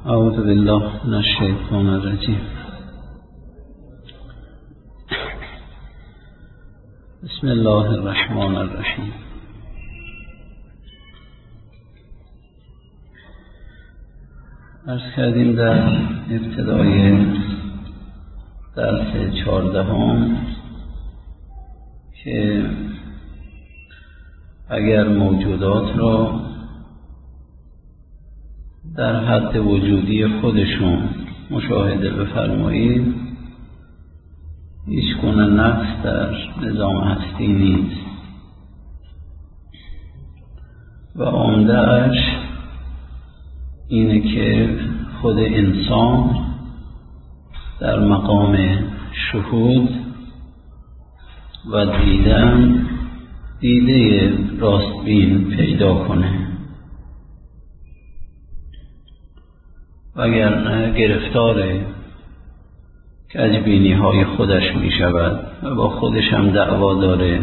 اعوذ بالله من الشیطان الرجیم. بسم الله الرحمن الرحیم. عرض کردیم در ابتدای درس 14 که اگر موجودات را در حد وجودی خودشون مشاهده بفرمایید، هیچ گونه نقص در نظام هستی نیست و عمده‌اش اینه که خود انسان در مقام شهود و دیدن دیده راستبین پیدا کنه، وگرنه گرفتار کجبینی های خودش می شود و با خودش هم دعوا داره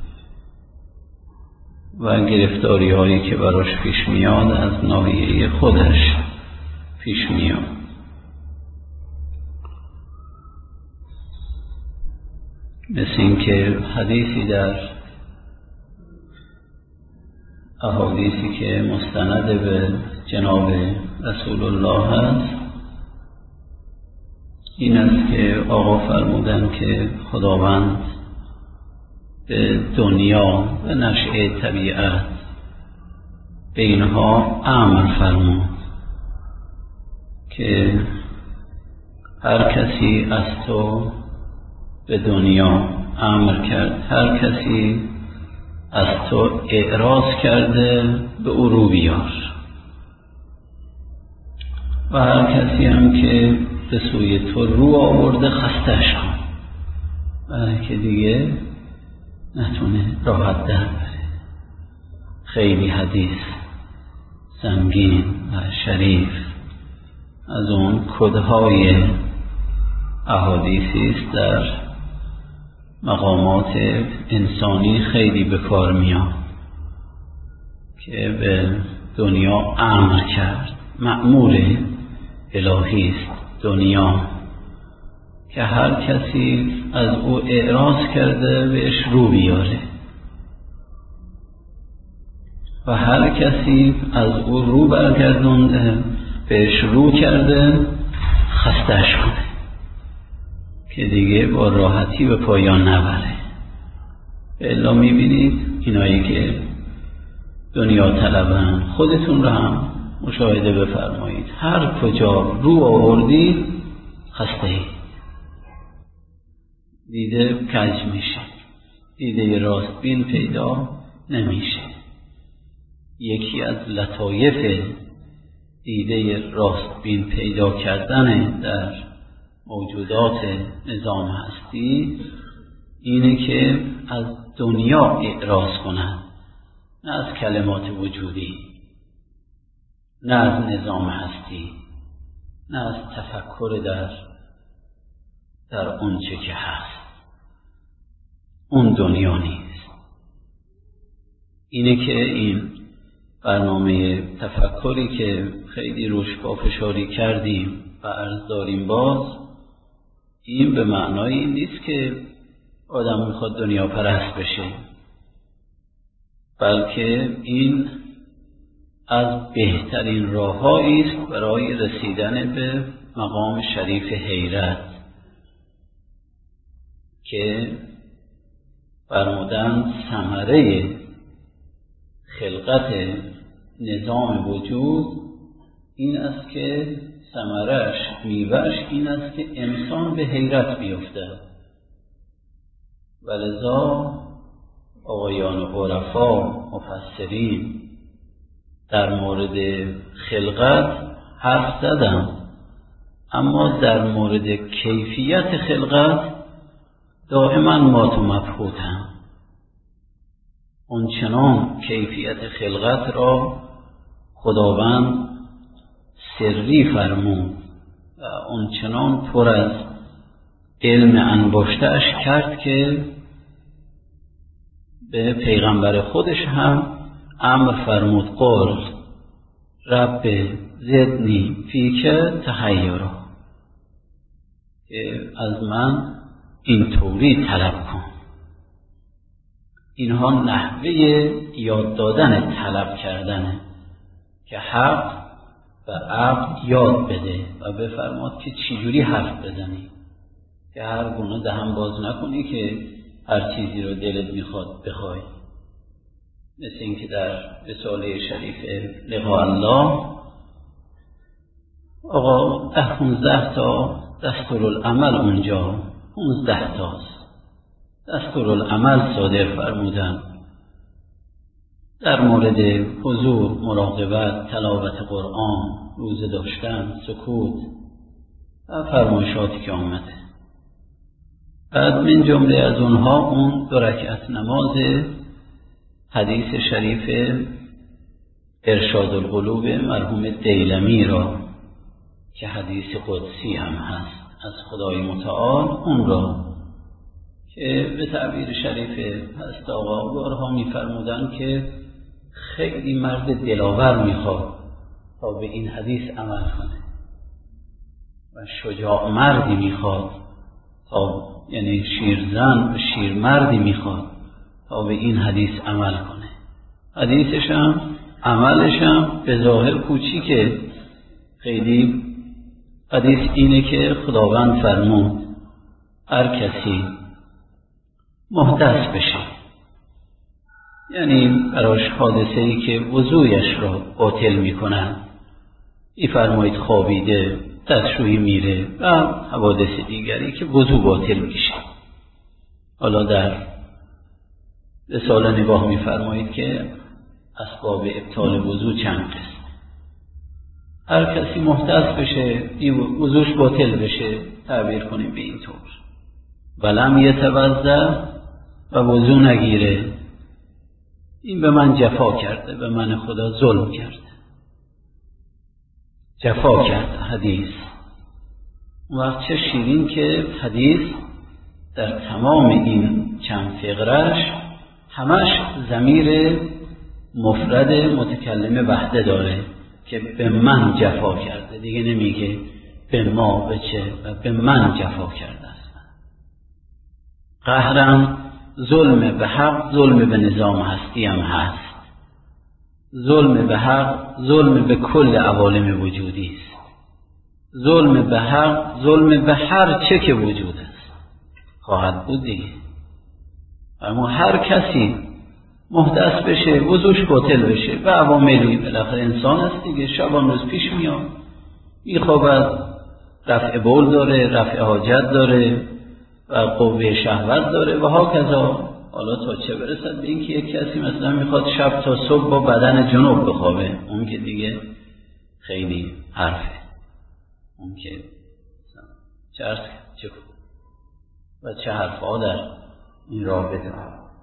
و گرفتاری هایی که براش پیش میاد از ناحیه خودش پیش میاد. مثل این که حدیثی در احادیثی که مستند به جناب رسول الله هست این است که آقا فرمودن که خداوند به دنیا و نشأه طبیعت به اینها امر فرمود که هر کسی از تو به دنیا امر کرد، هر کسی از تو اعراض کرده به او رو بیار و هر کسی هم که به سوی تو رو آورده خستش کن و که دیگه نتونه راحت در بره. خیلی حدیث سنگین و شریف از اون کدهای احادیثی است در مقامات انسانی خیلی به کار میاد که به دنیا امر کرد. مأمور الهی است دنیا که هر کسی از او اعراض کرده بهش رو بیاره و هر کسی از او رو برگردونده بهش رو کرده خستش کنه که دیگه با راحتی به پایان نبره. الا میبینید اینایی که دنیا طلبن، خودتون رو هم مشاهده بفرمایید، هر کجا رو آوردید خسته اید، دیده کج میشه، دیده راستبین پیدا نمیشه. یکی از لطایف دیده راستبین پیدا کردن در موجودات نظام هستی اینه که از دنیا اعراض کنند، نه از کلمات وجودی، نه از نظام هستی، نه از تفکر در اونچه که هست. اون دنیا نیست. اینه که این برنامه تفکری که خیلی روش پافشاری کردیم و عرض داریم باز، این به معنای این نیست که آدم میخواد دنیا پرست بشه، بلکه این از بهترین راه‌هایی است برای رسیدن به مقام شریف حیرت که فرمودن ثمره خلقت نظام وجود این است که ثمرش میوه‌اش این است که انسان به حیرت بیفتد. ولذا آقایان عرفا مفسرین در مورد خلقت حرف زدن، اما در مورد کیفیت خلقت دائما مات و مبهوتن. اونچنان کیفیت خلقت را خداوند سری فرمود و اونچنان پر از علم انباشته‌اش کرد که به پیغمبر خودش هم امر فرمود قل رب زدنی فیک تحیرا، که از من اینطوری طلب کن. اینها نحوه یاد دادن طلب کردنه که حق و عقل یاد بده و بفرماد که چجوری حرف بزنی، که هر گونه دهن باز نکنی که هر چیزی رو دلت میخواد بخوای. مثل اینکه در رساله شریف لقاء الله آقا 15 تا دستورالعمل اونجا 15 تاست دستورالعمل صادر فرمودن در مورد حضور، مراقبت، تلاوت قرآن، روزه داشتن، سکوت و فرمایشاتی که آمده. بعد من جمله از اونها اون 2 رکعت نماز حدیث شریف ارشاد القلوب مرحوم دیلمی را که حدیث قدسی هم هست از خدای متعال، اون را که به تعبیر شریف هست آقا بارها می‌فرمودن که خیلی مرد دلاور میخواد تا به این حدیث عمل کنه و شجاع مردی میخواد تا، یعنی شیرزن و شیرمردی میخواد تا به این حدیث عمل کنه. حدیثش هم عملش هم به ظاهر کوچیکه، خیلی حدیث اینه که خداوند فرمود هر کسی محدث بشه، یعنی براش حادثه‌ای که وضویش را باطل میکنن، میفرمایید خوابیده، دستشویی میره و حوادث دیگری که وضو باطل میشه. حالا در رساله نگاه میفرمایید که اسباب ابطال وضو چند قسم. هر کسی محدث بشه، وضوش باطل بشه، تعبیر کنیم به این طور، ولم یتوضأ و وضو نگیره، این به من جفا کرده، به من خدا ظلم کرده، جفا کرده. حدیث اون وقت چه شیرین که حدیث در تمام این چند فقرش همش ضمیر مفرد متکلم وحده داره که به من جفا کرده، دیگه نمیگه به ما، به چه، و به من جفا کرده است. قهرم ظلم به حق، ظلم به نظام هستی هم هست. ظلم به حق، ظلم به کل عوالم وجودی است. ظلم به حق، ظلم به هر چه که وجود است خواهد بود دیگه. اما هر کسی محدث بشه، وضوش باطل بشه و عواملی، بالاخره انسان است دیگه، شبان روز پیش میاد، میخوابد، رفع بول داره، رفع حاجت داره و قوه شهوت داره و هاکذا. حالا تا چه برسد به اینکه یک کسی مثلا میخواد شب تا صبح با بدن جنوب بخوابه، اون که دیگه خیلی حرفه، اون که چه و چه حرفا در این رابطه.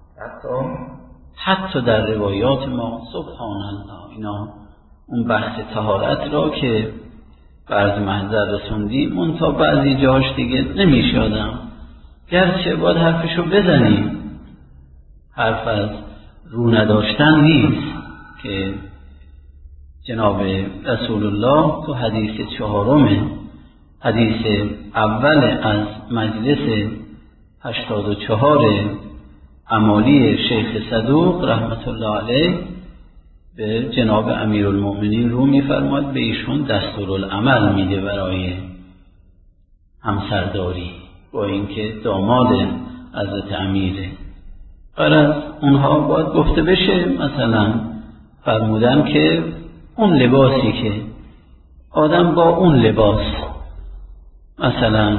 حتی در روایات ما سبحان الله، اینا اون بحث طهارت را که بعض محضر رسوندیم، منتها بعضی جاش دیگه نمیشه آدم، گرچه باید حرفشو بزنیم، حرف از رو نداشتن نیست، که جناب رسول الله تو حدیث 4 حدیث اول از مجلس 84 عمالی شیخ صدوق رحمت الله علیه به جناب امیرالمؤمنین رو میفرماد، به ایشون دستورالعمل میده برای همسرداری، با اینکه داماد حضرت امیره. از اونها باید گفته بشه، مثلا فرمودن که اون لباسی که آدم با اون لباس مثلا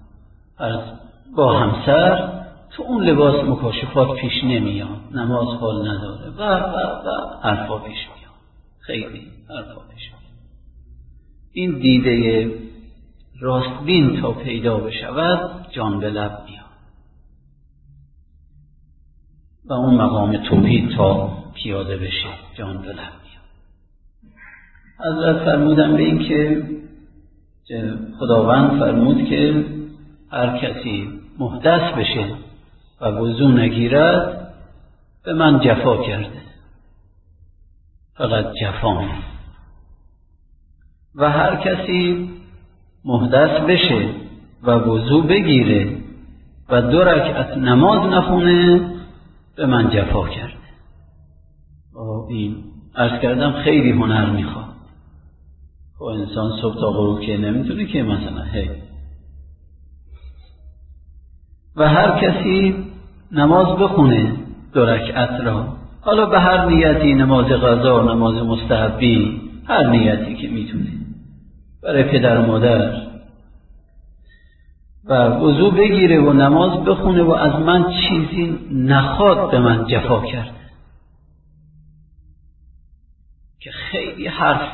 با همسر تو اون لباس مکاشفات پیش نمیاد، نماز حال نداره و حرفا پیش میاد، خیلی حرفا پیش میاد. این دیده راستبین تا پیدا بشود جان به لب میاد و اون مقام توحید تا پیاده بشه جان به لب میاد. حضرت فرمودن به این که خداوند فرمود که هر کسی محدث بشه و وضو نگیرد به من جفا کرده، فقط جفا، و هر کسی محدث بشه و وضو بگیره و 2 رکعت نماز نخونه به من جفا کرده. این عرض کردم خیلی هنر میخواد. خب انسان صبح تا غروب که نمیتونه که مثلا و هر کسی نماز بخونه 2 رکعت را، حالا به هر نیتی، نماز قضا، نماز مستحبی، هر نیتی که میتونه، برای پدر و مادر، و وضو بگیره و نماز بخونه و از من چیزی نخواد به من جفا کرده. که خیلی حرف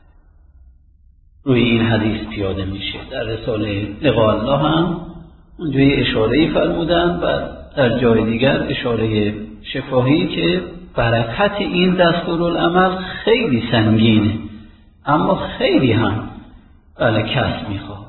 روی این حدیث پیاده میشه. در رساله لقاء الله هم اونجوری اشاره‌ای فرمودن و در جای دیگر اشاره شفاهی که برکت این دستورالعمل خیلی سنگینه، اما خیلی هم کس میخواد.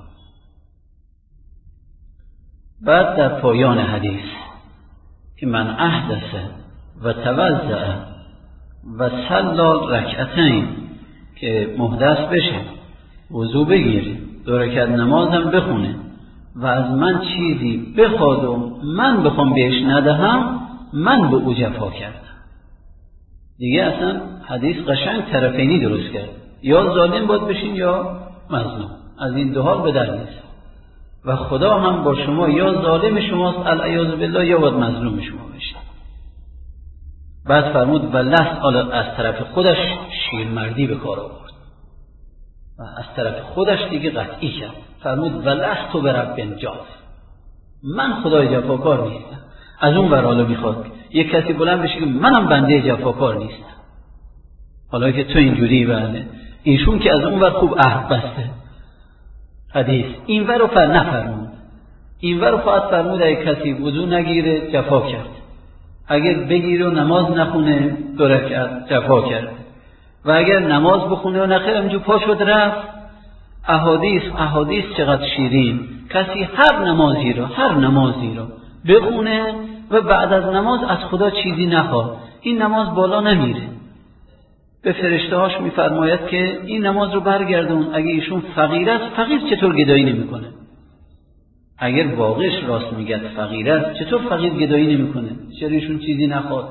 بعد در پایان حدیث که من احدث و توضأ و صلی رکعتین، که محدث بشه، وضو بگیره، 2 رکعت نمازم بخونه و از من چیزی بخواد و من بخوام بهش ندهم، من به او جفا کردم. دیگه اصلا حدیث قشنگ طرفینی درست کرد، یا ظالم باید بشین یا مظلوم، از این 2 حال به در نیست. و خدا هم با شما یا ظالم شماست العیاذ بالله یا باید مظلوم شما بشه. بعد فرمود و لست، از طرف خودش شیرمردی به کار آورد و از طرف خودش دیگه قطعی کرد. فرمود و لست تو برب جاف، من خدای جفاکار نیستم. از اون ور حالا میخواد یک کسی بلند بشه که منم بنده جفاکار نیستم. حالا که تو اینجوری بله، ایشون که از اون ور خوب عهد بسته. حدیث این ور رو نفرمود، این ور رو فقط فرمود اگه کسی وضو نگیره جفا کرد، اگر بگیره و نماز نخونه 2 رکعت جفا کرد، و اگر نماز بخونه و نخیر همینجور پا شد رفت. احادیث چقدر شیرین. کسی هر نمازی رو بخونه و بعد از نماز از خدا چیزی نخواد، این نماز بالا نمیره. به فرشته هاش میفرماید که این نماز رو برگردون، اگه ایشون فقیر است، فقیر چطور گدایی نمیکنه؟ اگر واقعش راست میگه فقیر است، چطور فقیر گدایی نمیکنه؟ چرا ایشون چیزی نخواد؟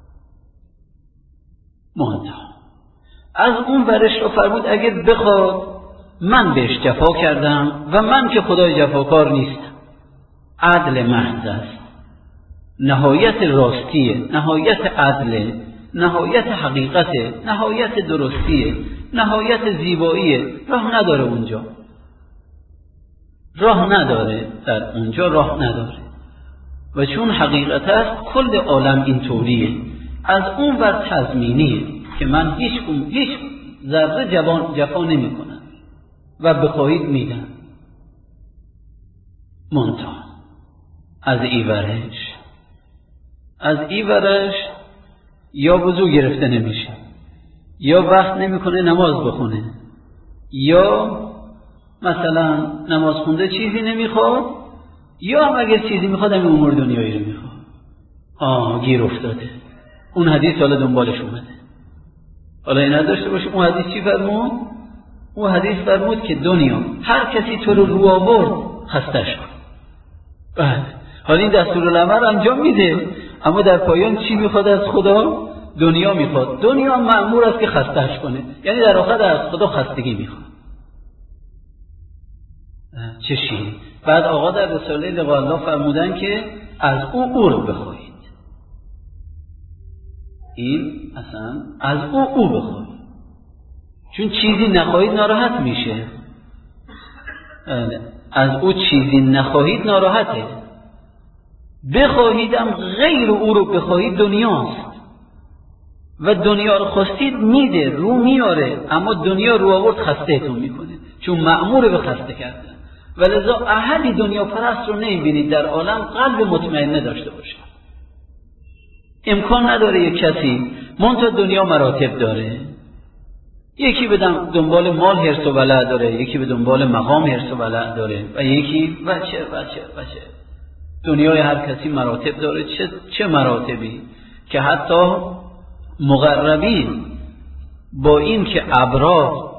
منتها از اون ورش رو فرمود اگر بخواد من بهش جفا کردم و من که خدای جفاکار نیستم. عدل محض است، نهایت راستیه، نهایت عدله، نهایت حقیقته، نهایت درستیه، نهایت زیباییه. راه نداره اونجا، در اونجا راه نداره. و چون حقیقت است کل عالم این طوریه. از اون ور تضمینیه که من هیچ ذره جفا نمی کنم و بخواهید میدم. منتها از ایورش یا وضو گرفته نمیشه، یا وقت نمیکنه نماز بخونه، یا مثلا نماز خونده چیزی نمیخواد، یا هم اگر چیزی میخواد همین امور دنیایی رو میخواد. گیر افتاده. اون حدیث حالا دنبالش اومده. حالا این نداشته باشه اون حدیث چی فرمود؟ اون حدیث فرمود که دنیا هر کسی تو رو آورد خستش کن. بله، حالا این دستورالعمل انجام میده، اما در پایان چی میخواد از خدا؟ دنیا میخواد. دنیا مأمور است که خستش کنه، یعنی در آخر از خدا خستگی میخواد. چه شیرین. بعد آقا در رساله لقاء الله فرمودن که از او عرض بخواهید. این اصلا از او بخواهید، چون چیزی نخواهید ناراحت میشه. از او چیزی نخواهید ناراحته. بخواهیدم غیر او رو بخواهید دنیاست و دنیا رو خواستید میده، رو میاره، اما دنیا رو آورد خستهتون میکنه، چون مأمور به خسته کردن. ولذا احدی دنیا پرست رو نمیبینید در عالم قلب مطمئن داشته باشه. امکان نداره یک کسی منتها دنیا مراتب داره. یکی به دنبال مال حرص و ولع داره، یکی به دنبال مقام حرص و ولع داره، و یکی بچه. دنیای هر کسی مراتب داره. چه مراتبی که حتی مقربین با این که ابرار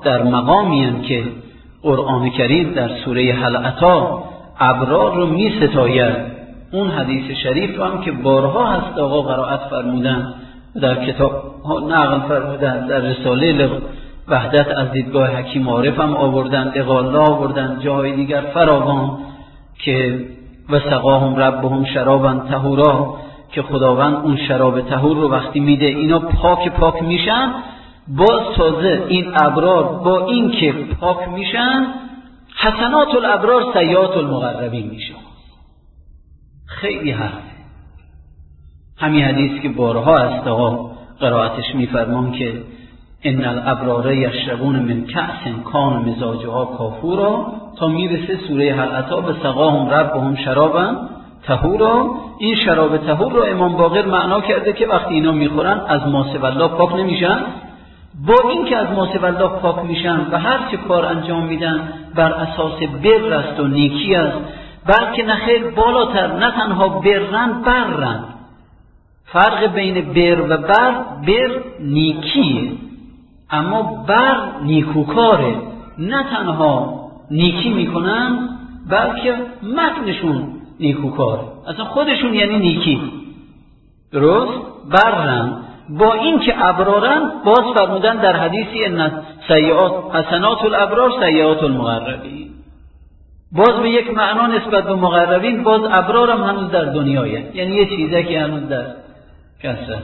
در مقامی هستند که قرآن کریم در سوره هل اتی ابرار رو می ستاید. اون حدیث شریف رو هم که بارها هست آقا قرائت فرمودن، در کتاب ها نقل فرمودن، در رساله وحدت از دیدگاه حکیم عارف هم آوردن، اقاله آوردن، جاهای دیگر فراوان که و سقاهم ربهم شرابا طهورا، که خداوند اون شراب طهور رو وقتی میده اینا پاک میشن. باز تازه این ابرار با این که پاک میشن حسنات الابرار سیئات المقربین میشن. خیلی حرفه. همین حدیث که بارها است آقا قرائتش میفرمان که ان الابرار یشربون من کأس کان مزاجها کافورا تا میرسه سوره هل اتی به سقاهم ربهم شرابا طهورا. این شراب طهور رو امام باقر معنا کرده که وقتی اینا میخورن از ماسوی الله پاک نمیشن، با این که از ماسوی الله پاک میشن و هر چه کار انجام میدن بر اساس بر است و نیکی است، بلکه نخیر بالاتر، نه تنها برن. فرق بین بر و بر نیکیه، اما بر نیکوکاره. نه تنها نیکی میکنن بلکه متنشون نیکوکاره، اصلا خودشون یعنی نیکی. درست؟ برن. با این که ابرارن، باز فرمودن در حدیثی ان سیئات حسنات الابرار سیئات المقربین. باز به یک معنا نسبت به مقربین، باز ابرار هم هنوز در دنیایه، یعنی یه چیزه که هنوز در کسرت.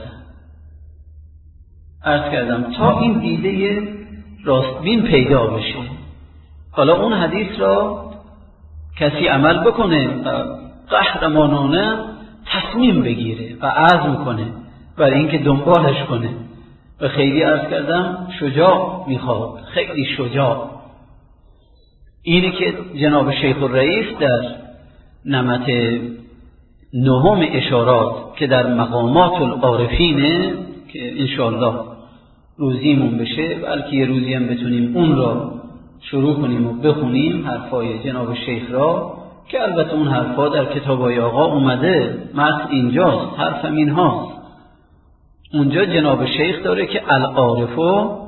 عرض کردم تا این دیده راستبین پیدا بشه، حالا اون حدیث را کسی عمل بکنه قهرمانانه تصمیم بگیره و عزم کنه برای اینکه دنبالش کنه، و خیلی عرض کردم شجاع میخواد، خیلی شجاع. اینی که جناب شیخ الرئیس در نمط نهم اشارات که در مقامات العارفینه که انشاءالله روزیمون بشه، بلکه یه روزی هم بتونیم اون را شروع کنیم و بخونیم حرفای جناب شیخ را، که البته اون حرفا در کتابای آقا اومده، متن اینجاست، حرفم این هاست. اونجا جناب شیخ داره که العارفو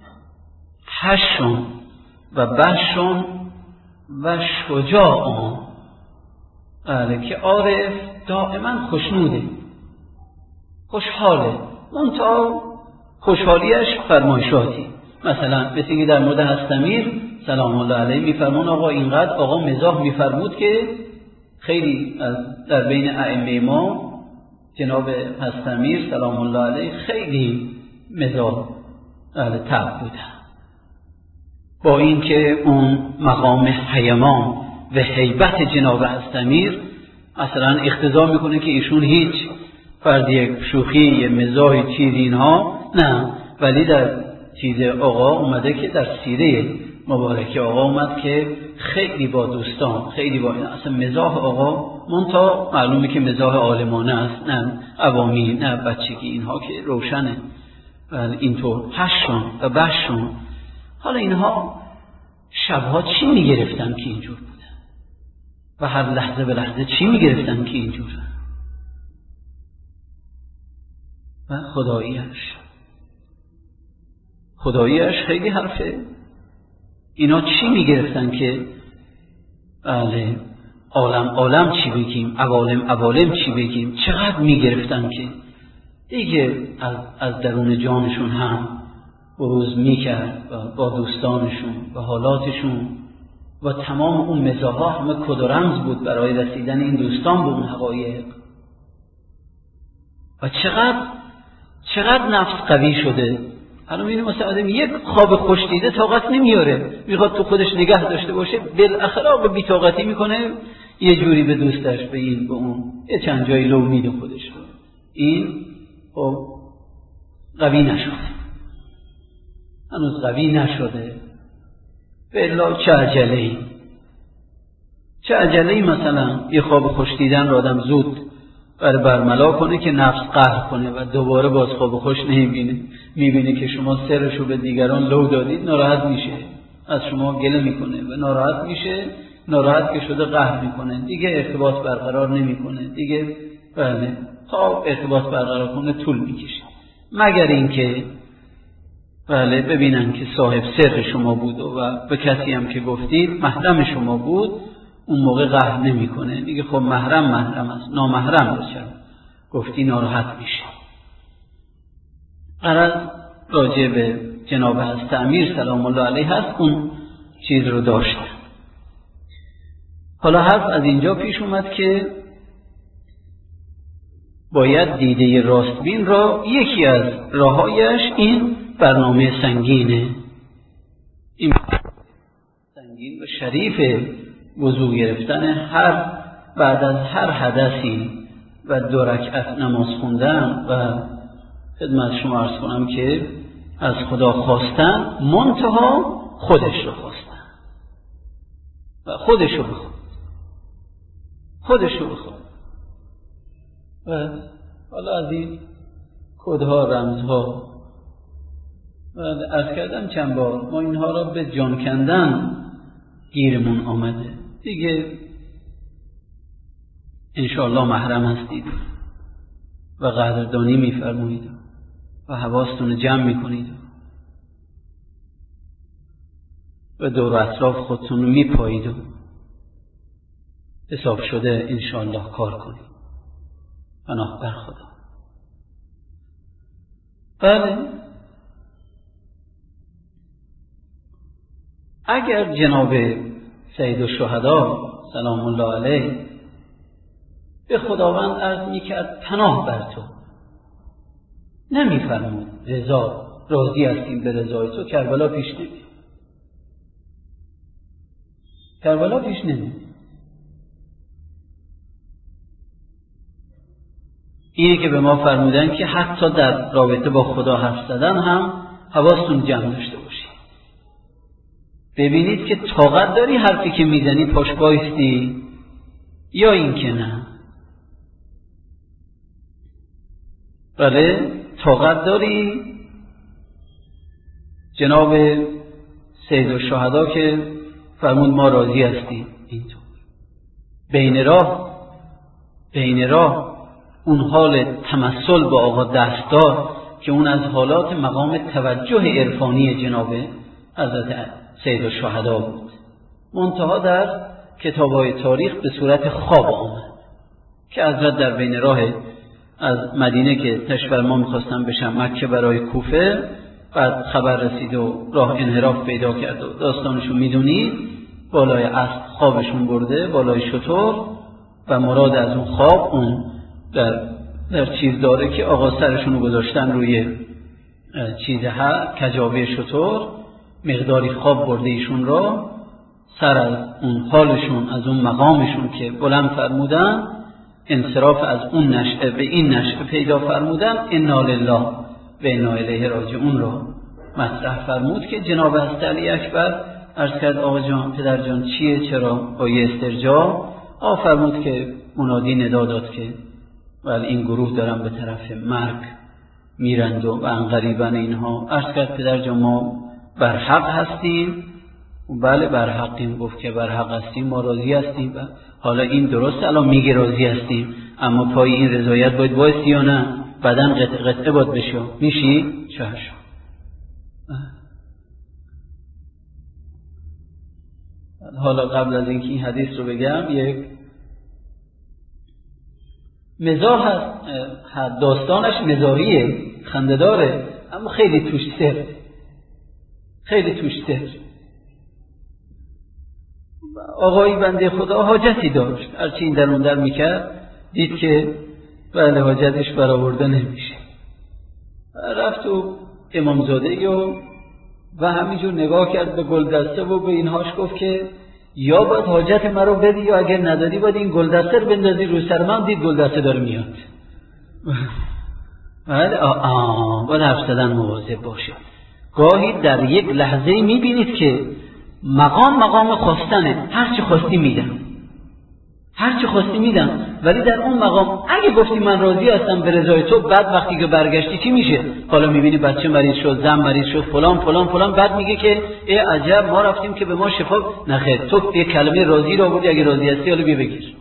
حشون و بشون و شجاعون، که عارف دائما خوشنوده، خوشحاله، منتها خوشحالیش فرمایشاتی. مثلا مثل که در مورد هستمیر سلام الله علیه میفرمون آقا اینقدر آقا مزاح میفرمود که خیلی در بین ائمه ما جناب هستمیر سلام الله علیه خیلی مزاح طبع بودن، با اینکه اون مقام حیمان و هیبت جناب هستمیر اصلا اقتضا میکنه که ایشون هیچ فرد یک شوخی مزاح چیز اینها نه، ولی در چیز آقا اومده که در سیره مبارکه آقا اومد که خیلی با دوستان، خیلی با اصلا مزاح آقا منتها معلومه که مزاح عالمانه است، نه عوامی، نه بچگی، اینها که روشنه. اینطور هشتون و بشتون. حالا اینها شبها چی میگرفتن که اینجور بودن و هر لحظه به لحظه چی میگرفتن که اینجور و خداییش خیلی حرفه. اینا چی میگرفتن که بله عالم چی بگیم، عوالم چی بگیم، چقدر میگرفتن که دیگه از درون جانشون هم بروز میکرد و با دوستانشون و حالاتشون و تمام اون مزاحا همه کد و رمز بود برای رسیدن این دوستان به اون حقایق. و چقدر نفس قوی شده. الان میبینیم مثلا آدم یک خواب خوش دیده طاقت نمیاره، میخواد تو خودش نگه داشته باشه، بالاخره به بی‌طاقتی میکنه یه جوری به دوستش، به این به اون، یه چند جایی لو میده خودش رو. این قوی نشده، هنوز قوی نشده. بالله چه عجله‌ای مثلا یه خواب خوش دیدن رو آدم زود برملا کنه که نفس قهر کنه و دوباره باز خواب خوش نمیبینه، میبینه که شما سرشو به دیگران لو دادید، ناراحت میشه، از شما گله میکنه و ناراحت میشه، ناراحت که شده قهر میکنه، دیگه ارتباط برقرار نمیکنه، دیگه تا ارتباط برقرار کنه طول میکشه، مگر اینکه بله ببینن که صاحب سر شما بود و به کسی هم که گفتید محرم شما بود، اون موقع قهر نمیکنه، میگه خب محرم است، نامحرم باشه گفتی ناراحت میشه. غرض راجع به جناب حضرت امیر سلام الله علیه هست اون چیز رو داشته. حالا حرف از اینجا پیش اومد که باید دیده راستبین را یکی از راهایش این برنامه سنگینه، این سنگین و شریف وضو گرفتن هر بعد از هر حدثی و 2 رکعت نماز خوندن و خدمت شما عرض کنم که از خدا خواستن منتها خودش رو خواستن و خودش رو بخواد و حالا از این کدها رمزها و عرض کردم چند بار ما اینها را به جان کندن گیرمون آمده دیگه. انشاءالله محرم هستید و قدردانی میفرمایید و حواستون جمع میکنید و دور اطراف خودتون رو میپایید و حساب شده انشاءالله کار کنید. پناه بر خدا. بله اگر جناب سید الشهدا سلام الله علیه به خداوند عرض میکرد پناه بر تو، نمیفرمود رضا راضی هستیم به رضای تو، کربلا پیش نمی. اینی که به ما فرمودن که حتی در رابطه با خدا حرف زدن هم حواستون جمع داشته باشید. ببینید که طاقت داری حرفی که میزنی پاش بایستی یا این که نه. بله طاقت داری. جناب سید الشهدا که فرمود ما راضی هستیم اینطور بین راه اون حال تمثل با آقا دستدار که اون از حالات مقام توجه عرفانی جناب حضرت سید الشهدا بود، منتها در کتاب‌های تاریخ به صورت خواب آمد که حضرت در بین راه از مدینه که تشفرما میخواستن بشن مکه برای کوفه، بعد خبر رسید و راه انحراف پیدا کرد و داستانشون میدونید، بالای اسب خوابشون برده، بالای شتر، و مراد از اون خواب اون در چیز داره که آقا سرشون رو گذاشتن روی کجاوه شتر، مقداری خواب برده ایشون را، سر از اون حالشون از اون مقامشون که بلند فرمودن انصراف از اون نشأه به این نشأه پیدا فرمودن، انا لله و انا الیه راجعون را مطرح فرمود که جناب حضرت علی اکبر عرض کرد آقا جان پدر جان چیه، چرا با یه استرجاع فرمود که منادی ندا داد که ولی این گروه دارن به طرف مرگ میرند و عنقریبن اینها. عرض کرد پدر جان ما بر حق هستیم. بله بر حقیم. گفت که بر حق هستیم، ما راضی هستیم. حالا این درست الان میگه راضی هستیم، اما پای این رضایت باید بایستی یا نه؟ بدن قطعه باید بشه. میشی؟ چشم. حالا قبل از اینکه این حدیث رو بگم یک مزاح هست، داستانش مزاحیه، خنده‌داره، اما خیلی توش سر. آقایی بنده خدا حاجتی داشت، هرچی این در اون در میکرد دید که بله حاجتش برآورده نمیشه، رفت و امامزاده و همینجور نگاه کرد به گلدسته و به اینهاش گفت که یا باید حاجت مرا بدی یا اگر ندادی باید این گلدسته رو بندازی روی سر من. دید گلدسته داره میاد. باید حرف زدن مواظب باشه. گاهی در یک لحظه میبینید که مقام خواستنه، هرچی خواستی میدم، ولی در اون مقام اگه گفتی من راضی هستم به رضای تو، بعد وقتی که برگشتی چی میشه؟ حالا میبینی بچه مریض شد، زن مریض شد، فلان، بعد میگه که ای عجب ما رفتیم که به ما شفا نخیر. تو یه کلمه راضی رو آوردی، اگه راضی هستی حالا بیا بگیر.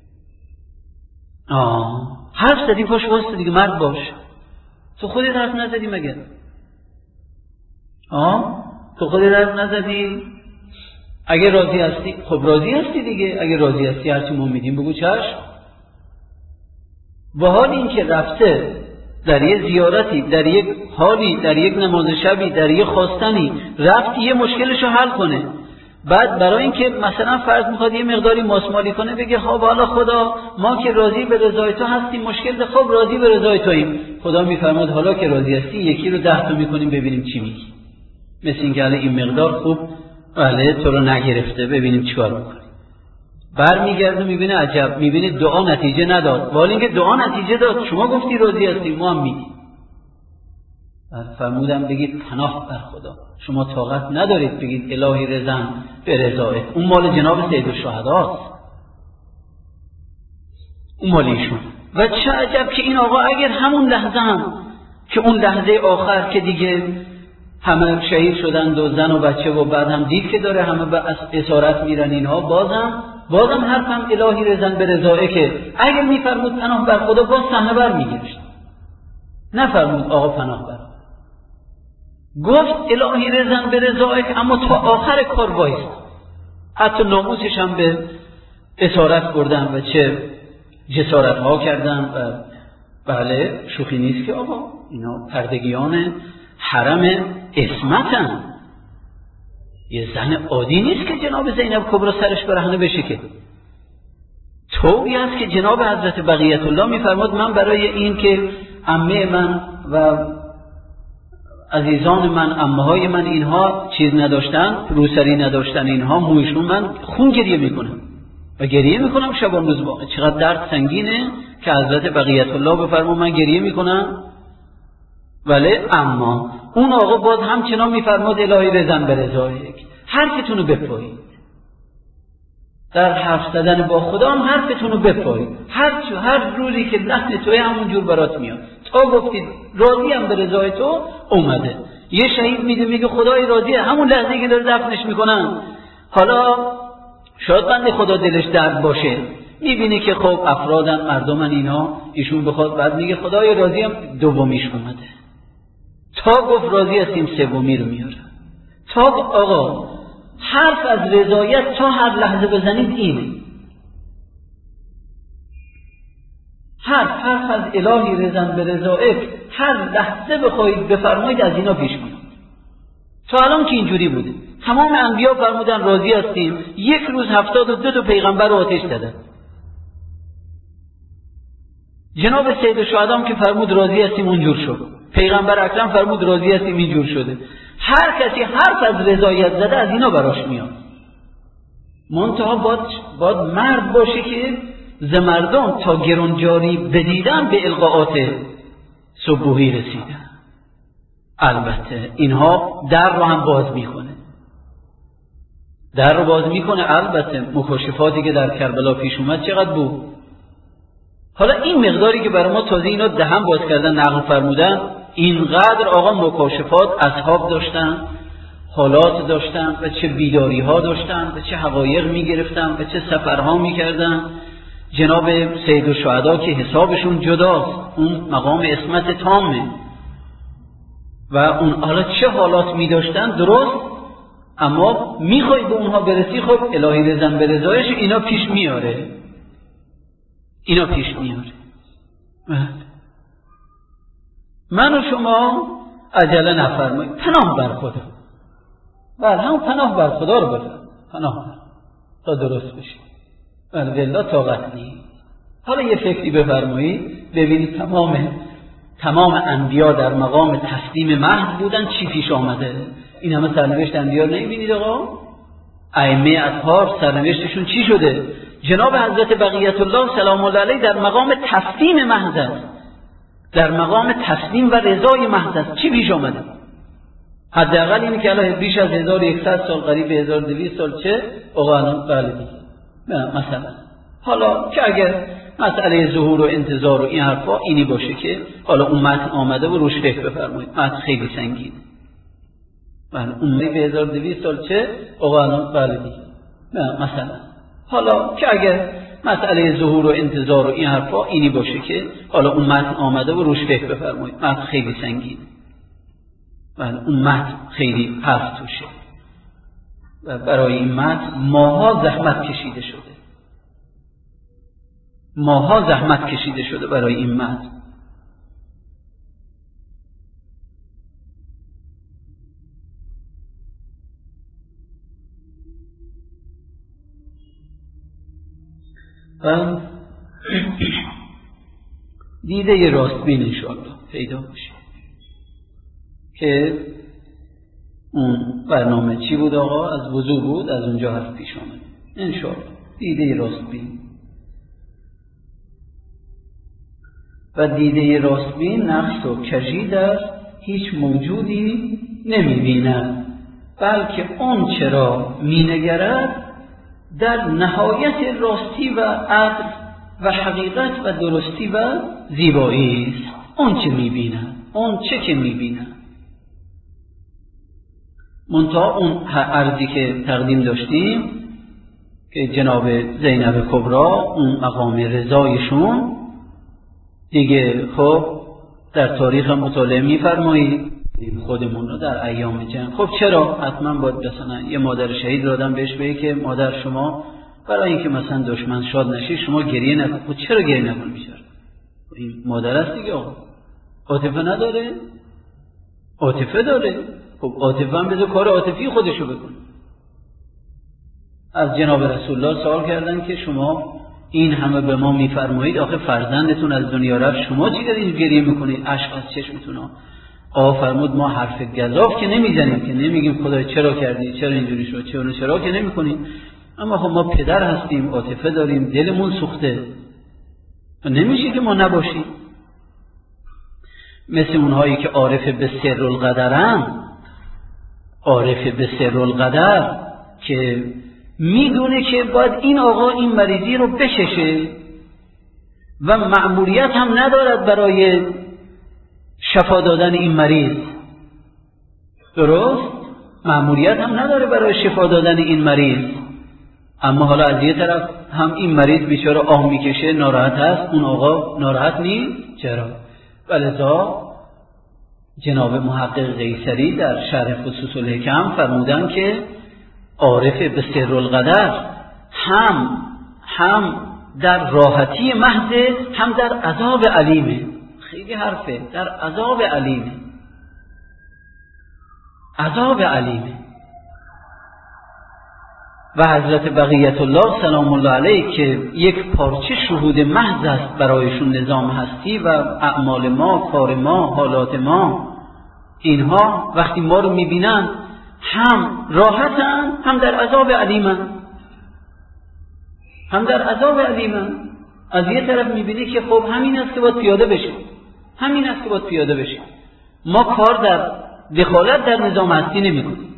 حرف زدی پاش واسه دیگه مرد باش. تو خودت حرف نزدی مگر؟ تو خودت حرف نزدی؟ اگه راضی هستی خب راضی هستی دیگه، اگه راضی هستی هرچی ما میدیم بگو چشم. و حال این که رفته در یه زیارتی، در یک حالی، در یک نماز شبی، در یک خواستنی رفت یه مشکلشو حل کنه، بعد برای اینکه مثلا فرض میخواد یه مقداری ماسمالی کنه بگه خب حالا خدا ما که راضی به رضای تو هستیم، مشکل خب راضی به رضای توییم. خدا میفرماد حالا که راضی هستی یکی رو 10 تا میکنیم ببینیم چی میگی. مثل اینکه این مقدار خوب تو رو نگرفته، ببینیم چیکار میکنی. برمیگرده میبینه عجب، میبینه دعا نتیجه نداد، ولی اینکه دعا نتیجه داد، شما گفتی راضی هستی ما هم میگیم. فرمودم بگید پناه بر خدا، شما طاقت ندارید بگید الهی رضا به رضایت، اون مال جناب سید الشهداست، اون مال ایشون. و چه عجب که این آقا اگر همون لحظه هم که اون لحظه آخر که دیگه همه شهید شدند و زن و بچه و بعد هم دید که داره همه به اسارت میرن اینها، بازم حرفم الهی رضا به رضایت، که اگر میفرمود پناه بر خدا باز صحنه بر میگشت، نفرمود آقا پناه بر، گفت الهی رضا به رضایت، اما تا آخر کار وایست. حتی ناموسش هم به اسارت بردن و چه جسارت ها کردن. و بله شوخی نیست که آقا اینا پردگیان حرم عصمتن، یه زن عادی نیست که جناب زینب کبرا سرش برهنه بشه، که طوری است که جناب حضرت بقیت الله میفرماد من برای این که عمه من و عزیزان من، عمه‌های من اینها چیز نداشتن، روسری نداشتن، اینها مویشون، من خون گریه میکنم و گریه میکنم شبان روز. چقدر درد سنگینه که حضرت بقیت الله بفرماد من گریه میکنم. ولی اما اون آقا باز همچنان میفرماد الهی رضا به رضایت، حرفتون رو بپایید، در حرف زدن با خدا هم حرفتون رو بپایید، هر روزی که لحن توی همون جور برات میاد، تا گفتید راضی هم به رضای تو اومده. یه شهید میگه خدای راضیه، همون لحظه که داره دفنش میکنن، حالا شاید بنده خدا دلش درد باشه، میبینه که خب افرادن، مردمن، اینا ایشون بخواد، بعد میگه خدای راضی هم، دومیش اومده، تا گفت راضی هستیم سومی رو میاره. تا آقا حرف از رضایت تا هر لحظه بزنید اینه، حرف از الهی رضا به رضایت هر لحظه بخواید بفرمایید از اینا پیش کنید. تا الان که اینجوری بوده، تمام انبیا فرمودن راضی هستیم، یک روز 72 تا پیغمبر رو آتش دادن. جناب سید الشهدا که فرمود راضی هستیم اونجور شد، پیغمبر اکرم فرمود راضی هستیم اینجور شده. هر کسی حرف از رضایت زده از اینا براش میاد. منتها باید مرد باشه که ز مردم تا گرانجاری بدیدن به القاءات صبحی رسیدن. البته اینها در رو هم باز میکنه، در رو باز میکنه. البته مکاشفاتی که در کربلا پیش اومد چقدر بود. حالا این مقداری که برای ما تازه اینا دهن باز کردن نقل فرمودن، اینقدر آقا مکاشفات اصحاب داشتن، حالات داشتن و چه بیداری ها داشتن و چه حقایق میگرفتن و چه سفرها میکردن. جناب سید الشهدا که حسابشون جداست، اون مقام عصمت تامه و اون حالا چه حالات میداشتن درست، اما میخوای به اونها برسی، خب الهی رضا به رضایش اینا پیش میاره، اینا پیش میاره. من و شما عجله نفرمایید، پناه بر خدا. بله همون پناه بر خدا رو بفرمایید، پناه تا درست بشه. بله والله طاقت نیست. حالا یه فکری بفرمایید ببینید تمام انبیا در مقام تسلیم محض بودن، چی پیش آمده. این همه سرنوشت انبیا نمیبینید آقا؟ ائمه اطهار سرنوشتشون چی شده؟ جناب حضرت بقیت الله سلام الله علیه در مقام تسلیم محض است، در مقام تسلیم و رضای محض است. چی پیش آمده؟ حداقل اینه که الان بیش از 1100 سال، قریب 1200 سال چه آقا بله مثلا. حالا که اگر مسئله ظهور و انتظار و این حرفا اینی باشه که حالا اون متن آمده و روش فکر بفرمایید، متن خیلی سنگینه. بله اون 1200 سال چه آقا بله مثلا. حالا که اگر مسئله ظهور و انتظار و این حرفا اینی باشه که حالا اون متن آمده و روش فکر بفرمایید، متن خیلی سنگینه. و اون متن خیلی حرف توشه و برای این متن ماها زحمت کشیده شده برای این متن. و دیده راستبین انشاءالله پیدا بشه که اون برنامه چی بود آقا؟ از وضو بود، از اونجا حرف پیش آمد انشاءالله. دیده راستبین و دیده راستبین نقص و کژی در هیچ موجودی نمی‌بیند، بلکه اون چرا می‌نگرد در نهایت راستی و عدل و حقیقت و درستی و زیبایی است. اون چه می‌بیند، اون چه که می‌بیند. منتها اون عرضی که تقدیم داشتیم که جناب زینب کبرا اون مقام رضایشون دیگه خب در تاریخ مطالعه می‌فرمایید خودمون رو در ایام جنگ. خب چرا حتما باید مثلا یه مادر شهید رو آدم بهش بگه که مادر شما برای اینکه مثلا دشمن شاد نشه شما گریه نکن؟ خب چرا گریه نکن بیچاره؟ این مادر است دیگه. عاطفه نداره؟ عاطفه داره. خب عاطفه هم بذار کار عاطفی خودشو بکنه. از جناب رسول الله سوال کردن که شما این همه به ما میفرمایید، آخه فرزندتون از دنیا رفت، شما چی دارید گریه میکنید؟ اشک از چشمتون. آقا فرمود ما حرف گزاف که نمیزنیم، که نمیگیم خدای چرا کردی، چرا اینجوری شد، چرا که نمیکنیم. اما خب ما پدر هستیم، عاطفه داریم، دلمون سوخته، نمیشه که ما نباشیم. مثل اونهایی که عارف به سر القدرن، عارف به سر القدر که میدونه که باید این آقا این مریضی رو بششه و مأموریت هم ندارد برای شفا دادن این مریض. درست؟ مأموریت هم نداره برای شفا دادن این مریض، اما حالا از یه طرف هم این مریض بیچاره آه میکشه، ناراحت هست، اون آقا ناراحت نیست. چرا؟ ولذا جناب محقق قیصری در شرح خصوص الحکم فرمودن که عارف به سر القدر هم در راحتی محض، هم در عذاب علیمه. خیلی حرفه، در عذاب علیمه، عذاب علیمه. و حضرت بقیت الله سلام الله علیه که یک پارچه شهود محض است برایشون نظام هستی و اعمال ما، کار ما، حالات ما، اینها وقتی ما رو میبینن هم راحتن، هم در عذاب علیمن، هم در عذاب علیمن. از یه طرف میبینی که خب همین است که باید پیاده بشه، همین است که باید پیاده بشه. ما کار در دخالت در نظام هستی نمی کنیم.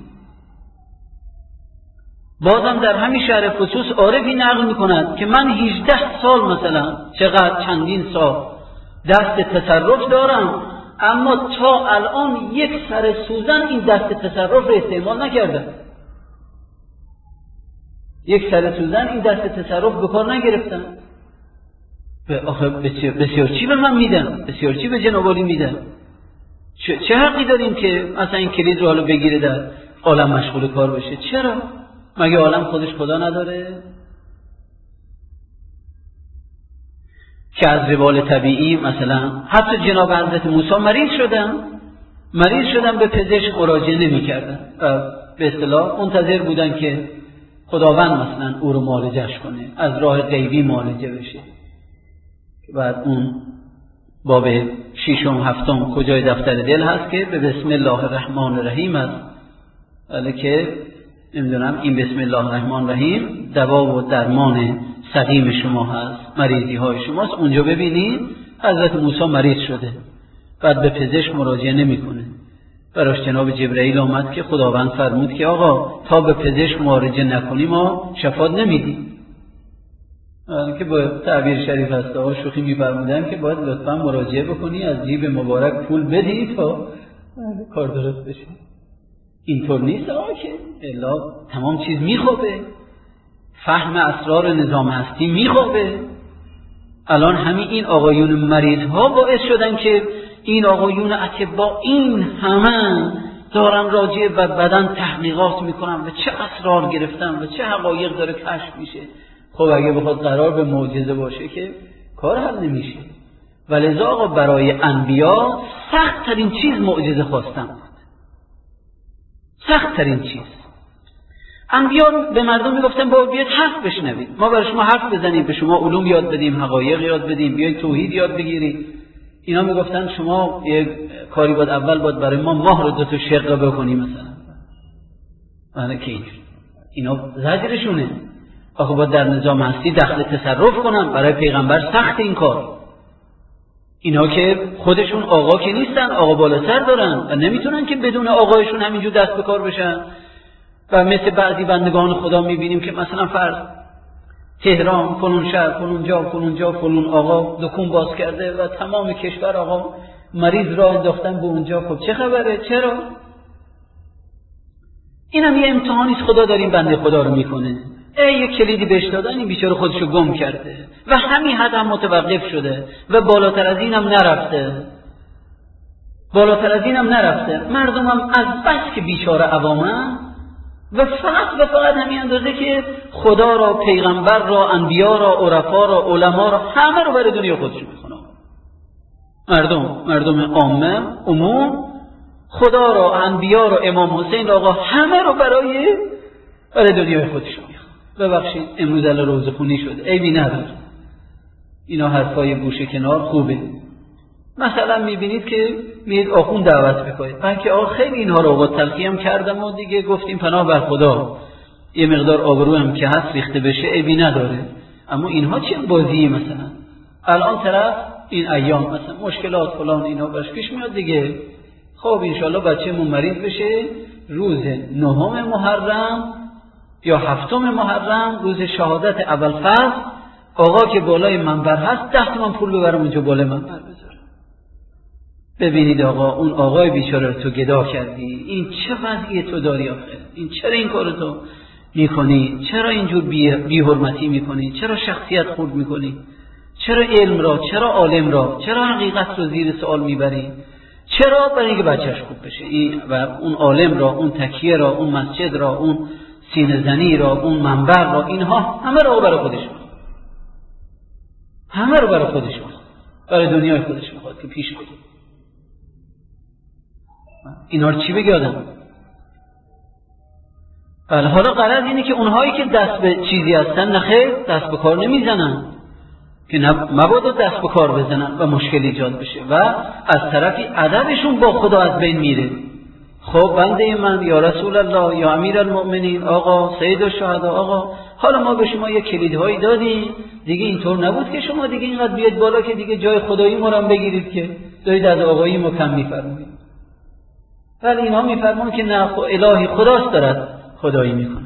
بازم در همین شرح خصوص عارفی نقل می کند که من 18 سال مثلا چندین سال دست تصرف دارم، اما تا الان یک سر سوزن این دست تصرف رو استعمال نکردم. یک سر سوزن این دست تصرف به کار نگرفتم. آخه بسیار چی به من میدن، بسیار چی به جناب عالی میدن. چه حقی داریم که مثلا این کلید رو حالا بگیره در عالم مشغول کار بشه؟ چرا؟ مگه عالم خودش خدا نداره؟ که از روال طبیعی مثلا حتی جناب حضرت موسی مریض شدن به پزشک مراجعه نمی کردن و به اصطلاح منتظر بودن که خداوند مثلا او رو معالجهش کنه، از راه غیبی معالجه بشه. که بعد اون باب 6 و 7 کجای دفتر دل هست که به بسم الله الرحمن الرحیم است، ولی که نمیدونم این بسم الله الرحمن الرحیم دوا و درمان سقیم شما هست، مریضی های شماست. اونجا ببینید حضرت موسی مریض شده، بعد به پزشک مراجعه نمیکنه، براش جناب جبرئیل آمد که خداوند فرمود که آقا تا به پزشک مراجعه نکنی ما شفات نمیدیم. که با تعبیر شریف هست آقا شوخی می‌فرمودن که باید لطفا مراجعه بکنی، از جیب مبارک پول بدی تا کار درست بشه. اینطور نیست آقا که الا تمام چیز میخوابه، فهم اسرار نظام هستی میخوابه. الان همین این آقایون مریض ها باعث شدن که این آقایون اتباع این همه دارن راجع به بدن تحقیقات میکنن و چه اسرار گرفتن و چه حقایق داره کشف میشه. خب اگه بخواد قرار به معجزه باشه که کار حل نمیشه. ولذا آقا برای انبیا سخت ترین چیز معجزه خواستن بود. سخت ترین چیز. انبیا به مردم میگفتن با بیاید حرف بشنوید، ما برای شما حرف بزنیم، به شما علوم یاد بدیم، حقایق یاد بدیم، بیاید توحید یاد بگیرید. اینا میگفتن شما یک کاری باید اول برای ما ماه رو 2 شقه بکنیم مثلا. معنی که اینا زجرشونه. آخه باید در نظام هستی دخل تصرف کنن، برای پیغمبر سخت این کار. اینا که خودشون آقا که نیستن، آقا بالاتر دارن و نمیتونن که بدون آقایشون همینجور دست به کار بشن. و مثل بعضی بندگان خدا میبینیم که مثلا فرض تهران فلان شهر فلان جا فلان آقا دکون باز کرده و تمام کشور آقا مریض را انداختن به اونجا. خب چه خبره؟ چرا؟ اینم یه امتحانی است خدا داره این بنده خدا رو میکنه. یک کلیدی بهش دادن، این بیچاره خودشو گم کرده و همین حد هم متوقف شده و بالاتر از اینم نرفته. مردمم از بس که بیچاره عوامن و فقط همین اندازه که خدا را، پیغمبر را، انبیا را، عرفا را، علما را، همه رو برای دنیا خودشون میخونه. مردم عامه، عموم، خدا را، انبیا را، امام حسین را، آقا همه رو برای دنیای خودشون میخونه. ببخشید امروز روزه خونی شده، عیبی نداره. اینا حرفای گوشه کنار خوبه. مثلا میبینید که میید آخوند دعوت میکنید، من که خیلی اینها رو با تلقی هم کردم و دیگه گفتیم پناه بر خدا، یه مقدار آبرو هم که هست ریخته بشه عیبی نداره. اما اینها چه بازیه؟ مثلا الان طرف این ایام مثلا مشکلات فلان اینا باش پیش میاد دیگه. خب انشالله بچه‌مون مریض بشه روز 9 محرم یا 7 محرم، روز شهادت ابوالفضل، آقا که بالای منبر هست 10 تومن پول ببرم اونجا بالای منبر بذارم. ببینید آقا، اون آقای بیچاره رو تو گدا کردی، این چه وضعی تو داری آخه؟ این چرا این کارو تو میکنی؟ چرا اینجور بی حرمتی میکنی؟ چرا شخصیت خورد میکنی؟ چرا علم را، چرا عالم را، چرا حقیقت رو زیر سوال میبری؟ چرا؟ برای اینکه بچهش خوب بشه. و اون عالم را، اون تکیه را، اون مسجد را، اون سینه زنی را، اون منبر را، اینها همه را برای خودش میخواد. همه رو برای خودش میخواد، برای دنیای خودش میخواد که پیش بره. اینا رو چی بگه آدم؟ بله، حالا غرض اینه که اونهایی که دست به چیزی هستن نخیر دست به کار نمیزنن، که مبادا دست به کار بزنن و مشکل ایجاد بشه و از طرفی ادبشون با خدا از بین میره. خب بنده من، یا رسول الله، یا امیر المؤمنین، آقا سید الشهدا، آقا حالا ما به شما یک کلیدهایی دادیم دیگه، اینطور نبود که شما دیگه اینقدر بیاد بالا که دیگه جای خدایی ما رو بگیرید که دارید از آقایی ما کم میفرمایید. ولی اینها میفرمان که نه، الهی خداست دارد خدایی میکنه،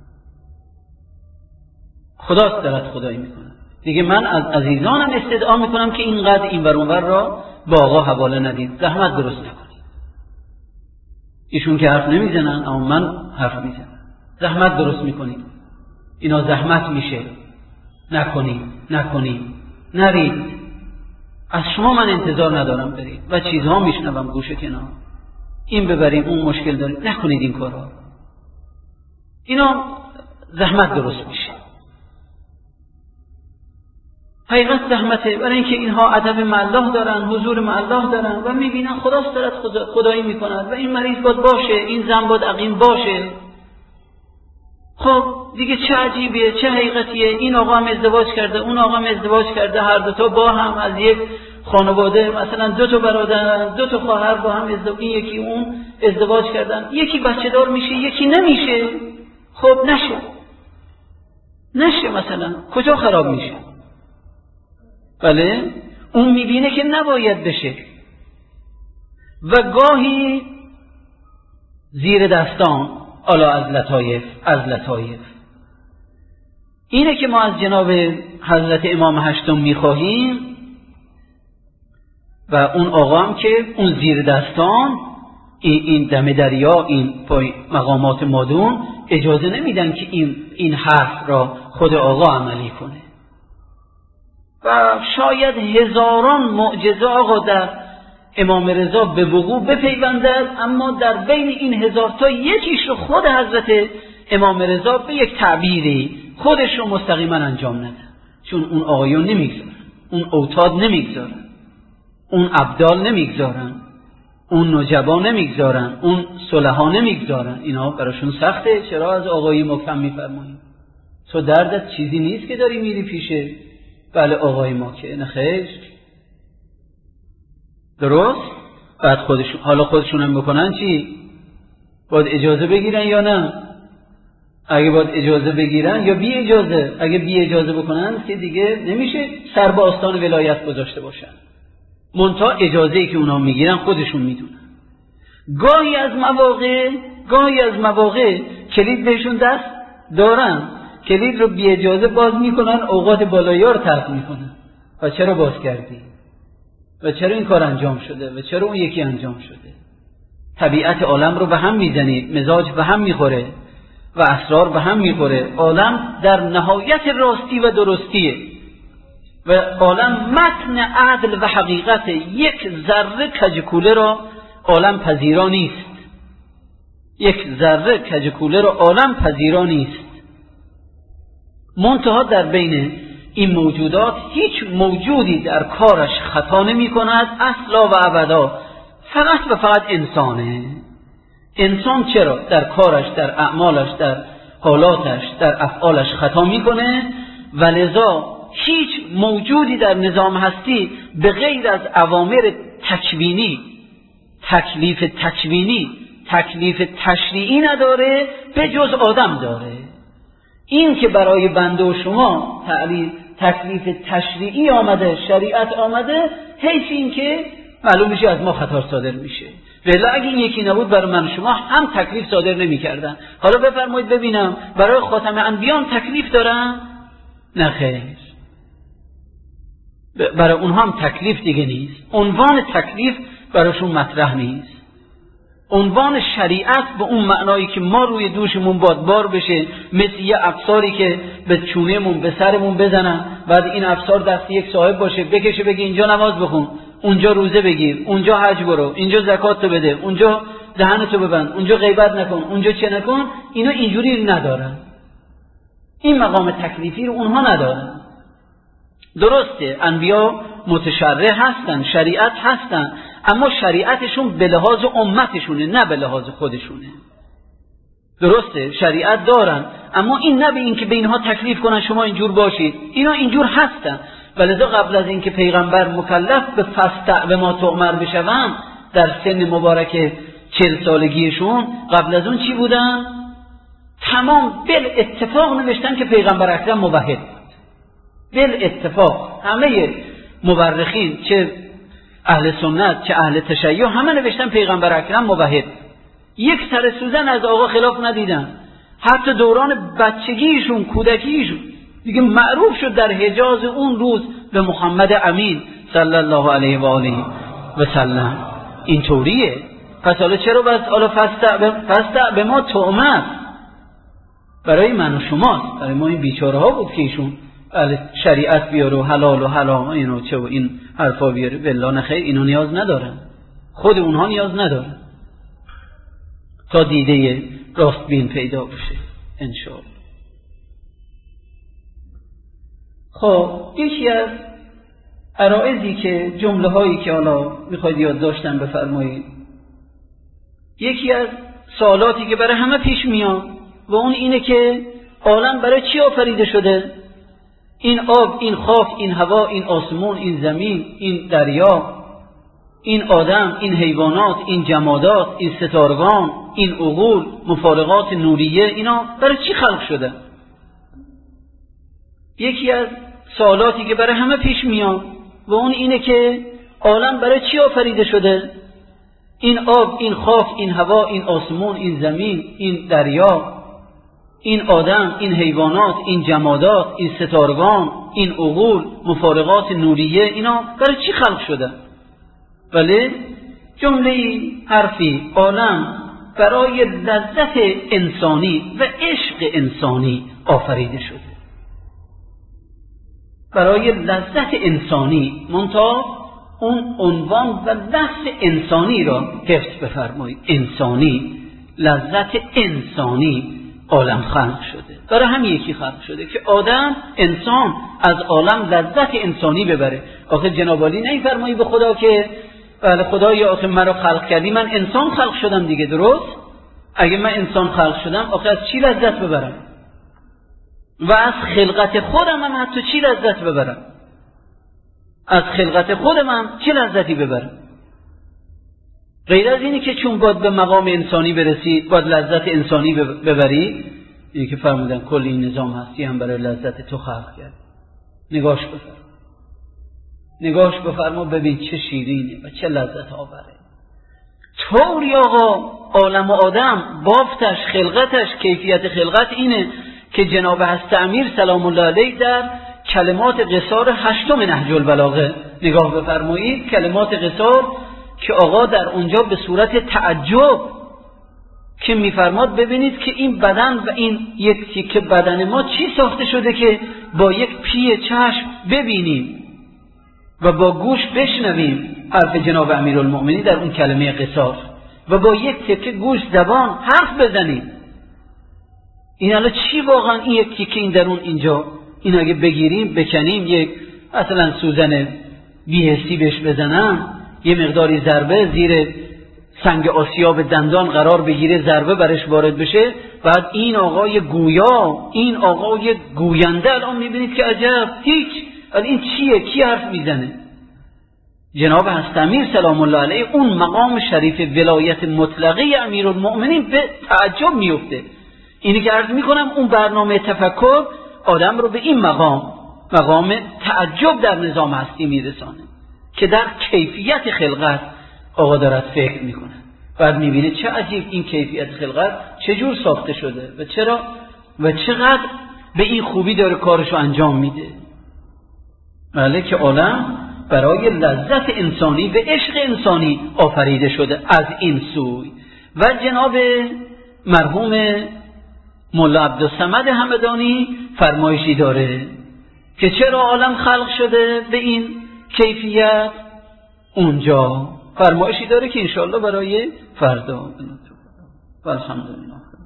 خداست دارد خدایی میکنه. دیگه من از عزیزانم استدعا میکنم که اینقدر این ور اونور را با آقا حواله ندید، زحمت درست نکنید. ایشون که حرف نمیزنن اما من حرف میزنم، زحمت درست میکنید. اینا زحمت میشه، نکنید، نرید. از شما من انتظار ندارم برید و چیزها میشنوم گوشه کنار، این ببریم اون مشکل دارید، نکنید این کارها. اینا زحمت درست میشه. حقیقت زحمته، برای اینکه اینها ادب مع الله دارن، حضور مع الله دارن و میبینن خداست دارد خدایی میکند و این مریض باید باشه، این زن باید عقیم باشه. خب دیگه چه عجیبیه، چه حقیقتیه؟ این آقا هم ازدواج کرده، اون آقا هم ازدواج کرده، هر دوتا با هم از یک خانواده، مثلا 2 برادر، 2 خواهر با هم ازدواج، این یکی اون ازدواج کردن، یکی بچه دار میشه، یکی نمیشه. خب نشه مثلا کجا خراب میشه؟ بله، اون میبینه که نباید بشه و گاهی زیر دستان الا از لطایف اینه که ما از جناب حضرت امام هشتم میخواهیم و اون آقا هم که اون زیر دستان، این دم دریا، این پای مقامات مادون اجازه نمیدن که این حرف را خود آقا عملی کنه. و شاید هزاران معجزه آقا در امام رضا به وقوع بپیوندد، اما در بین این 1000 تا یکیش رو خود حضرت امام رضا به یک تعبیری خودش رو مستقیما انجام نده، چون اون آقایون نمیگذارن، اون اوتاد نمیگذارن، اون ابدال نمیگذارن، اون نجبا نمیگذارن، اون صلحا نمیگذارن، اینا براشون سخته. چرا از آقایی مکرم میفرماییم تو دردت چیزی نیست که داری میری پیشه بله آقای ما که نخیر درست؟ بعد حالا خودشون هم بکنن چی؟ باید اجازه بگیرن یا نه؟ اگه باید اجازه بگیرن یا بی اجازه؟ اگه بی اجازه بکنن که دیگه نمیشه سر به آستان ولایت گذاشته باشن. منتها اجازه‌ای که اونا میگیرن خودشون میدونن. گاهی از مواقع کلید بهشون دست دارن، کلید رو بی اجازه باز میکنن، اوقات بالایی رو ترک میکنن. و چرا باز کردی؟ و چرا این کار انجام شده؟ و چرا اون یکی انجام شده؟ طبیعت عالم رو به هم میزنید، مزاج به هم میخوره و اسرار به هم میخوره. عالم در نهایت راستی و درستیه و عالم متن عدل و حقیقت. یک ذره کجکوله را عالم پذیرا نیست، یک ذره کجکوله را عالم پذیرا نیست. منتها در بین این موجودات هیچ موجودی در کارش خطا نمی کند اصلا و ابدا، فقط و فقط انسانه. انسان چرا در کارش، در اعمالش، در حالاتش، در افعالش خطا میکنه و لذا هیچ موجودی در نظام هستی به غیر از اوامر تکوینی، تکلیف تکوینی، تکلیف تشریعی نداره به جز آدم داره. این که برای بنده و شما تکلیف تشریعی آمده، شریعت آمده، حیث این که معلوم میشه از ما خطا صادر میشه. ولی اگه این یکی نبود برای من و شما هم تکلیف صادر نمی کردن. حالا بفرمایید ببینم برای خاتم انبیان تکلیف دارن؟ نه خیر، برای اونها هم تکلیف دیگه نیست. عنوان تکلیف براشون مطرح نیست. عنوان شریعت به اون معنایی که ما روی دوشمون بار بشه، مثل یه افساری که به چونهمون به سرمون بزنن، بعد این افسار دست یک صاحب باشه بکشه بگه اینجا نماز بخون، اونجا روزه بگیر، اونجا حج برو، اینجا زکات تو بده، اونجا دهنتو ببند، اونجا غیبت نکن، اونجا چه نکن. اینا اینجوری ندارن، این مقام تکلیفی رو اونها ندارن. درسته انبیا متشرع هستن، شریعت هستن، اما شریعتشون به لحاظ امتشونه نه به لحاظ خودشونه. درسته شریعت دارن، اما این نه به این که به اینها تکلیف کنن شما اینجور باشید. اینا اینجور هستن ولذا قبل از اینکه پیغمبر مکلف به فاستع به ما تؤمر بشوند در سن مبارک 40 سالگیشون، قبل از اون چی بودن؟ تمام بل اتفاق نوشتن که پیغمبر اکرم موحد بود. بل اتفاق همه مورخین چه اهل سنت چه اهل تشیع همه نوشتن پیغمبر اکرم موحد. یک سر سوزن از آقا خلاف ندیدن. حتی دوران بچگیشون، کودکیشون دیگه معروف شد در حجاز اون روز به محمد امین صلی الله علیه و آله و سلم. این طوریه. پس حالا چرا بس حالا فاستع به ما تؤمر؟ برای من و شماست، برای ما این بیچاره ها بود که ایشون شریعت بیاره و حلال و حرام اینو چه و این حرفا بیاره. بالله نخیر، اینو نیاز ندارن، خود اونها نیاز ندارن تا دیده راستبین پیدا بشه انشاءالله. خب یکی از عرائضی که جمله هایی که حالا میخواید یادداشتن بفرمایید، یکی از سوالاتی که برای همه پیش میاد و اون اینه که عالم برای چی آفریده شده؟ این آب، این خاک، این هوا، این آسمون، این زمین، این دریا، این آدم، این حیوانات، این جمادات، این ستارگان، این عقول، مفارقات نوریه، اینا برای چی خلق شده؟ یکی از سوالاتی که برای همه پیش میاد و اون اینه که عالم برای چی آفریده شده؟ این آب، این خاک، این هوا، این آسمون، این زمین، این دریا، این آدم، این حیوانات، این جمادات، این ستارگان، این عقول، مفارقات نوریه، اینا برای چی خلق شده؟ ولی جمله حرفی عالم برای لذت انسانی و عشق انسانی آفریده شده. برای لذت انسانی، منتها اون عنوان و لفظ انسانی را حفظ بفرمایید. انسانی، لذت انسانی عالم خلق شده، برای همین یکی خلق شده که آدم، انسان از عالم لذت انسانی ببره. آخه جناب عالی نمی‌فرمایید به خدا که بله خدایا آخه مرا خلق کردی، من انسان خلق شدم دیگه، درست؟ اگه من انسان خلق شدم آخه از چی لذت ببرم؟ و از خلقت خودم هم حتی چی لذت ببرم؟ از خلقت خودم هم چه لذتی ببرم؟ غیر از اینی که چون باید به مقام انسانی برسید باید لذت انسانی ببرید، اینی که فرمودن کل این نظام هستی هم برای لذت تو خلق کرد. نگاش بفرما ببین چه شیرینه و چه لذت آوره. طوری آقا عالم و آدم بافتش، خلقتش، کیفیت خلقت اینه که جناب هست امیر سلام الله علیه در کلمات قصار 8 نهج البلاغه نگاه بفرمایید. کلمات قصار که آقا در اونجا به صورت تعجب که میفرماد ببینید که این بدن و این یک تیکه بدن ما چی ساخته شده که با یک پی چشم ببینیم و با گوش بشنویم حرف جناب امیرالمؤمنین در اون کلمه قصار و با یک تیکه گوش زبان حرف بزنیم. این الان چی واقعا این یک تیکه این درون اینجا، این اگه بگیریم بکنیم یک مثلا سوزن بی‌حسی بهش بزنم، یه مقداری ضربه زیر سنگ آسیاب دندان قرار بگیره، ضربه برش وارد بشه، بعد این آقای گویا، این آقای گوینده الان میبینید که عجب هیچ، این چیه؟ کی حرف میزنه؟ جناب هست امیر سلام الله علیه اون مقام شریف ولایت مطلقه امیرالمؤمنین به تعجب میفته. اینی که عرض میکنم اون برنامه تفکر آدم رو به این مقام تعجب در نظام هستی میرسانه که در کیفیت خلقت آقا دارد فکر میکنه. بعد میبینه چه عجیب این کیفیت خلقت چجور ساخته شده و چرا و چقدر به این خوبی داره کارشو انجام میده. بله که عالم برای لذت انسانی به عشق انسانی آفریده شده از این سوی. و جناب مرحوم مولا عبدالصمد همدانی فرمایشی داره که چرا عالم خلق شده به این کیفیت، اونجا فرمایشی داره که انشاءالله برای فردا. الحمدلله.